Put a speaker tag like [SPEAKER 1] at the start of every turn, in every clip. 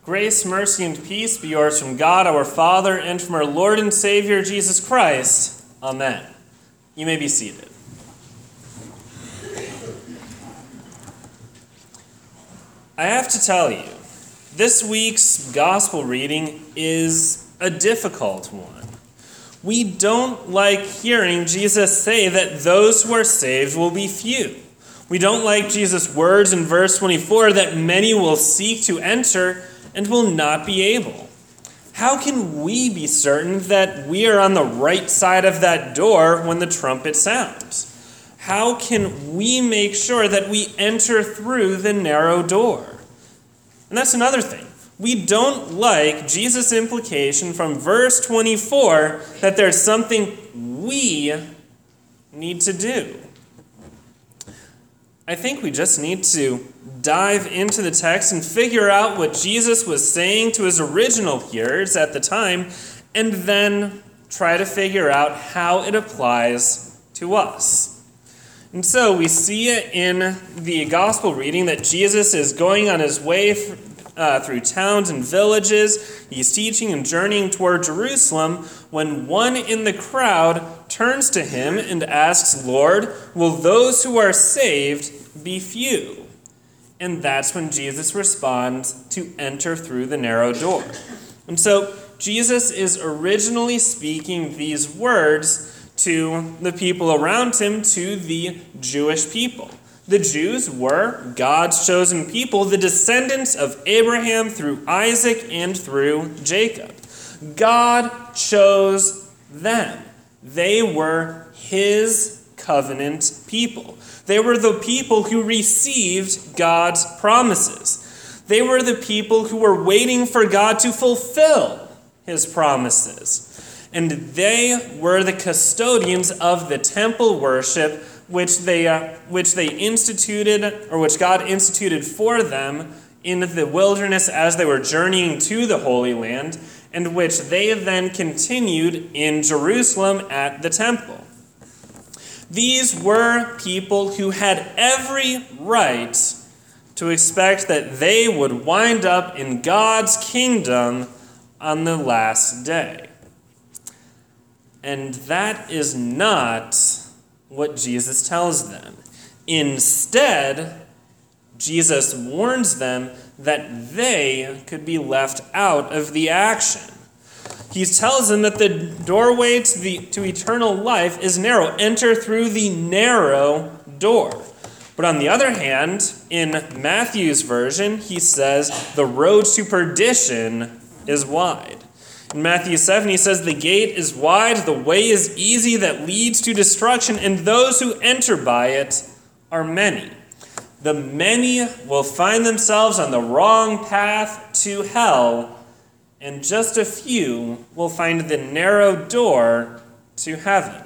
[SPEAKER 1] Grace, mercy, and peace be yours from God our Father and from our Lord and Savior Jesus Christ. Amen. You may be seated. I have to tell you, this week's gospel reading is a difficult one. We don't like hearing Jesus say that those who are saved will be few. We don't like Jesus' words in verse 24 that many will seek to enter and will not be able. How can we be certain that we are on the right side of that door when the trumpet sounds? How can we make sure that we enter through the narrow door? And that's another thing. We don't like Jesus' implication from verse 24 that there's something we need to do. I think we just need to dive into the text and figure out what Jesus was saying to his original hearers at the time, and then try to figure out how it applies to us. And so we see in the gospel reading that Jesus is going on his way through towns and villages. He's teaching and journeying toward Jerusalem when one in the crowd turns to him and asks, "Lord, will those who are saved be few?" And that's when Jesus responds to enter through the narrow door. And so Jesus is originally speaking these words to the people around him, to the Jewish people. The Jews were God's chosen people, the descendants of Abraham through Isaac and through Jacob. God chose them. They were his covenant people. They were the people who received God's promises. They were the people who were waiting for God to fulfill his promises. And they were the custodians of the temple worship which they instituted, or which God instituted for them in the wilderness as they were journeying to the Holy Land, and which they then continued in Jerusalem at the temple. These were people who had every right to expect that they would wind up in God's kingdom on the last day. And that is not what Jesus tells them. Instead, Jesus warns them that they could be left out of the action. He tells them that the doorway to eternal life is narrow. Enter through the narrow door. But on the other hand, in Matthew's version, he says the road to perdition is wide. In Matthew 7, he says, "The gate is wide, the way is easy that leads to destruction, and those who enter by it are many. The many will find themselves on the wrong path to hell, and just a few will find the narrow door to heaven."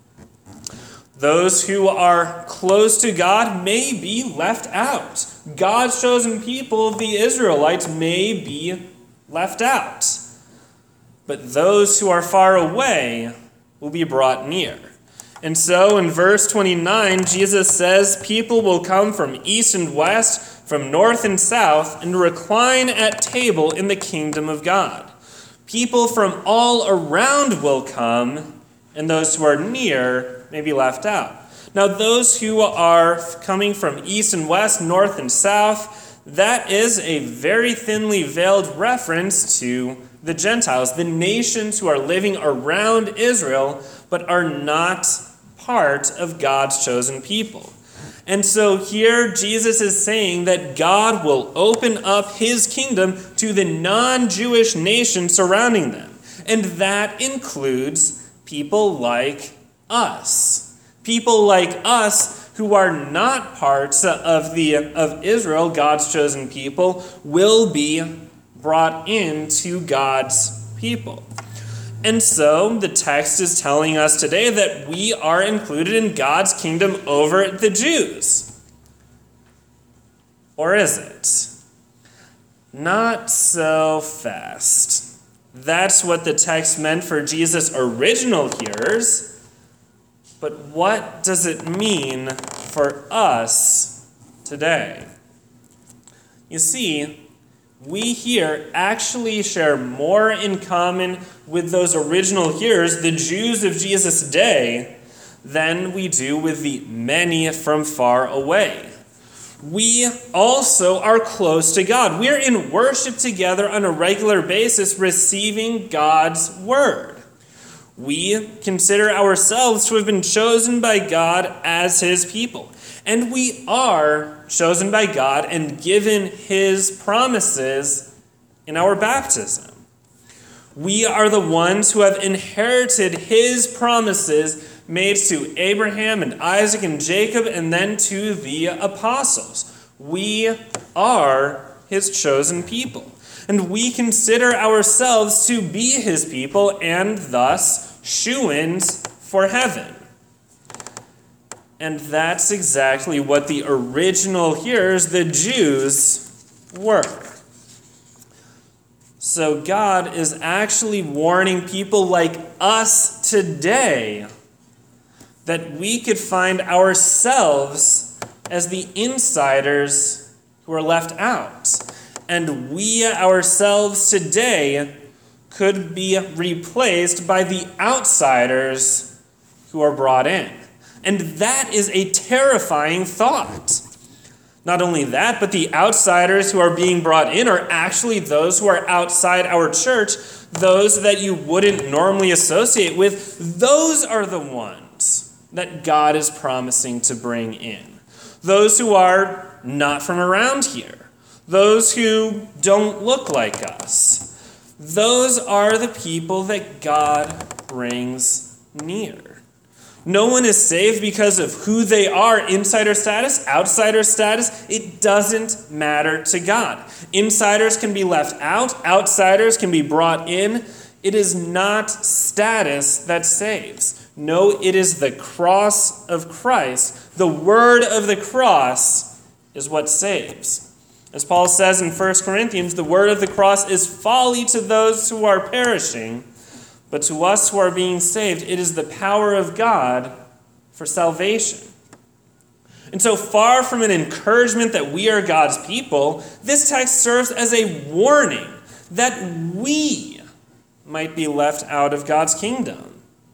[SPEAKER 1] Those who are close to God may be left out. God's chosen people, the Israelites, may be left out. But those who are far away will be brought near. And so in verse 29, Jesus says, "People will come from east and west, from north and south, and recline at table in the kingdom of God. People from all around will come, and those who are near may be left out." Now those who are coming from east and west, north and south, that is a very thinly veiled reference to the Gentiles, the nations who are living around Israel, but are not part of God's chosen people. And so here Jesus is saying that God will open up his kingdom to the non-Jewish nations surrounding them. And that includes people like us. People like us who are not parts of Israel, God's chosen people, will be brought into God's people. And so the text is telling us today that we are included in God's kingdom over the Jews. Or is it? Not so fast. That's what the text meant for Jesus' original hearers. But what does it mean for us today? You see, we here actually share more in common with those original hearers, the Jews of Jesus' day, than we do with the many from far away. We also are close to God. We're in worship together on a regular basis, receiving God's word. We consider ourselves to have been chosen by God as his people. And we are chosen by God and given his promises in our baptism. We are the ones who have inherited his promises made to Abraham and Isaac and Jacob and then to the apostles. We are his chosen people. And we consider ourselves to be his people and thus shoo-ins for heaven. And that's exactly what the original hearers, the Jews, were. So God is actually warning people like us today that we could find ourselves as the insiders who are left out. And we ourselves today could be replaced by the outsiders who are brought in. And that is a terrifying thought. Not only that, but the outsiders who are being brought in are actually those who are outside our church, those that you wouldn't normally associate with. Those are the ones that God is promising to bring in. Those who are not from around here. Those who don't look like us. Those are the people that God brings near. No one is saved because of who they are, insider status, outsider status. It doesn't matter to God. Insiders can be left out. Outsiders can be brought in. It is not status that saves. No, it is the cross of Christ. The word of the cross is what saves. As Paul says in 1 Corinthians, the word of the cross is folly to those who are perishing, but to us who are being saved, it is the power of God for salvation. And so far from an encouragement that we are God's people, this text serves as a warning that we might be left out of God's kingdom.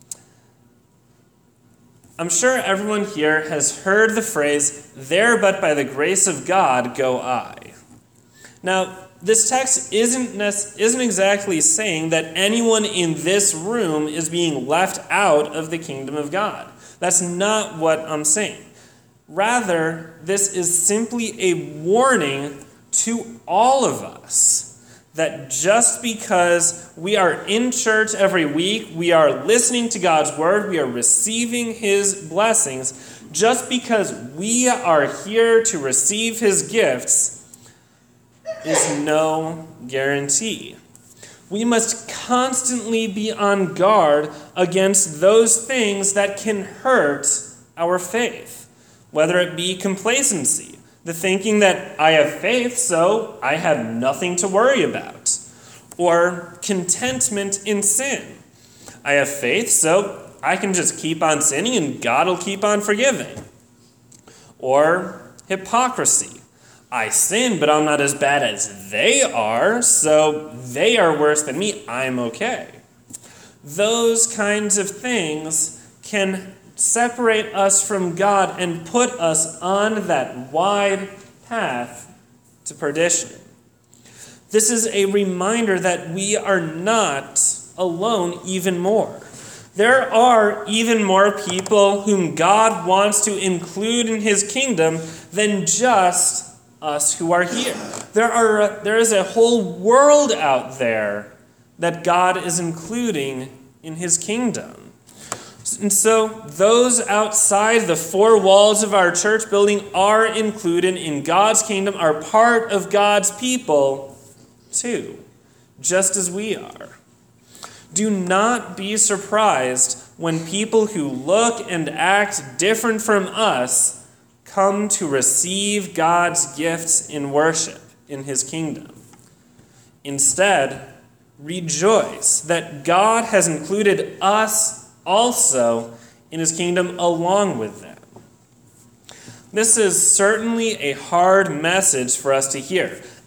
[SPEAKER 1] I'm sure everyone here has heard the phrase, "There but by the grace of God go I." Now, this text isn't exactly saying that anyone in this room is being left out of the kingdom of God. That's not what I'm saying. Rather, this is simply a warning to all of us that just because we are in church every week, we are listening to God's word, we are receiving his blessings, just because we are here to receive his gifts is no guarantee. We must constantly be on guard against those things that can hurt our faith, whether it be complacency, the thinking that I have faith, so I have nothing to worry about, or contentment in sin. I have faith, so I can just keep on sinning and God will keep on forgiving. Or hypocrisy. I sin, but I'm not as bad as they are, so they are worse than me. I'm okay. Those kinds of things can separate us from God and put us on that wide path to perdition. This is a reminder that we are not alone even more. There are even more people whom God wants to include in his kingdom than just us who are here. There is a whole world out there that God is including in his kingdom. And so those outside the four walls of our church building are included in God's kingdom, are part of God's people too, just as we are. Do not be surprised when people who look and act different from us come to receive God's gifts in worship in his kingdom. Instead, rejoice that God has included us also in his kingdom along with them. This is certainly a hard message for us to hear,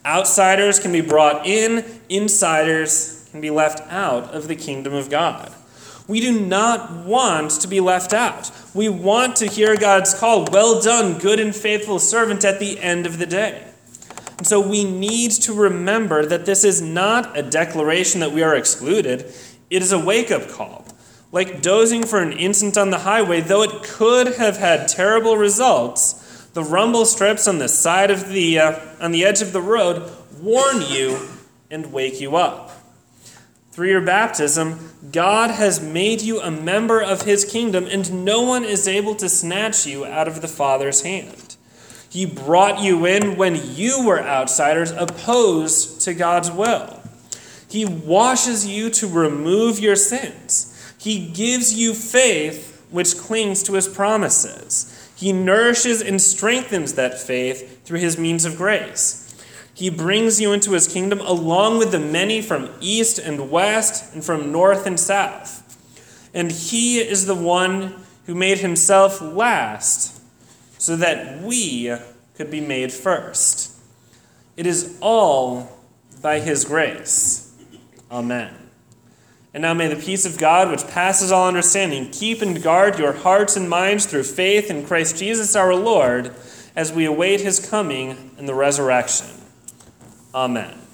[SPEAKER 1] Outsiders can be brought in, insiders can be left out of the kingdom of God. We do not want to be left out. We want to hear God's call, "Well done, good and faithful servant," at the end of the day. And so we need to remember that this is not a declaration that we are excluded. It is a wake-up call. Like dozing for an instant on the highway, though it could have had terrible results, the rumble strips on the side of on the edge of the road warn you and wake you up. Through your baptism, God has made you a member of his kingdom, and no one is able to snatch you out of the Father's hand. He brought you in when you were outsiders, opposed to God's will. He washes you to remove your sins. He gives you faith which clings to his promises. He nourishes and strengthens that faith through his means of grace. He brings you into his kingdom along with the many from east and west and from north and south. And he is the one who made himself last so that we could be made first. It is all by his grace. Amen. And now may the peace of God, which passes all understanding, keep and guard your hearts and minds through faith in Christ Jesus our Lord, as we await his coming and the resurrection. Amen.